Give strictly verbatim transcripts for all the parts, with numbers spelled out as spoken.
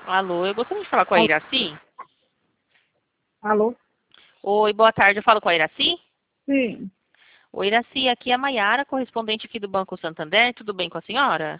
Alô, eu gostaria de falar com a Al- Iraci. Alô? Oi, boa tarde, eu falo com a Iraci? Sim. Oi, Iraci, aqui é a Maiara, correspondente aqui do Banco Santander. Tudo bem com a senhora?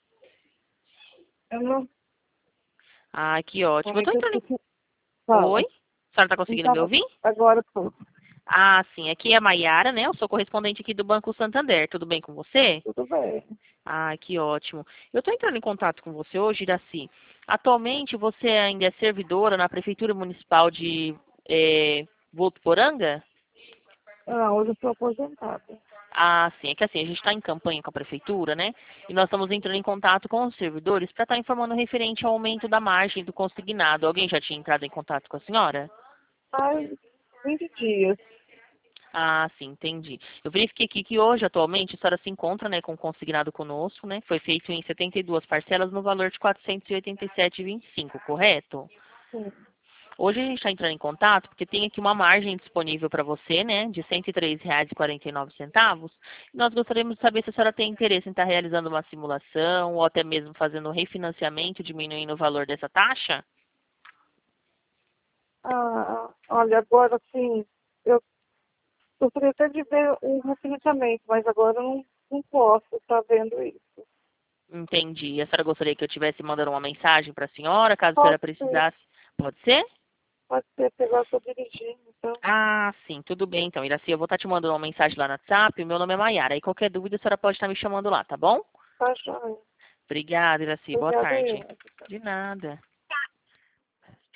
Eu não. Ah, que ótimo. Como Eu é tô que eu entrando em... preciso? Oi? Fala. A senhora tá conseguindo me Então, ouvir? agora tô. Ah, sim, aqui é a Maiara, né? Eu sou correspondente aqui do Banco Santander. Tudo bem com você? Tudo bem. Ah, que ótimo. Eu tô entrando em contato com você hoje, Iraci. Atualmente você ainda é servidora na Prefeitura Municipal de eh, Votuporanga? Ah, hoje eu estou aposentada. Ah, sim. É que assim, a gente está em campanha com a prefeitura, né? E nós estamos entrando em contato com os servidores para estar informando referente ao aumento da margem do consignado. Alguém já tinha entrado em contato com a senhora? Faz vinte dias. Ah, sim, entendi. Eu verifiquei aqui que hoje, atualmente, a senhora se encontra, né, com o consignado conosco, né? Foi feito em setenta e duas parcelas no valor de quatrocentos e oitenta e sete vírgula vinte e cinco, correto? Sim. Hoje a gente está entrando em contato porque tem aqui uma margem disponível para você, né, de cento e três reais e quarenta e nove centavos. Nós gostaríamos de saber se a senhora tem interesse em estar realizando uma simulação ou até mesmo fazendo um refinanciamento, diminuindo o valor dessa taxa. Ah, olha, agora sim, eu gostaria até de ver um refinanciamento, mas agora eu não, não posso estar vendo isso. Entendi. A senhora gostaria que eu estivesse mandando uma mensagem para a senhora, caso a Pode senhora ser, precisasse? Pode ser? pode ser, porque agora eu estou dirigindo, então Ah, sim, tudo bem então. Iraci, eu vou estar te mandando uma mensagem lá no WhatsApp. O meu nome é Maiara. E qualquer dúvida, a senhora pode estar me chamando lá, tá bom? tá joia. Obrigada, Iraci. Boa Obrigada tarde. eu. De nada.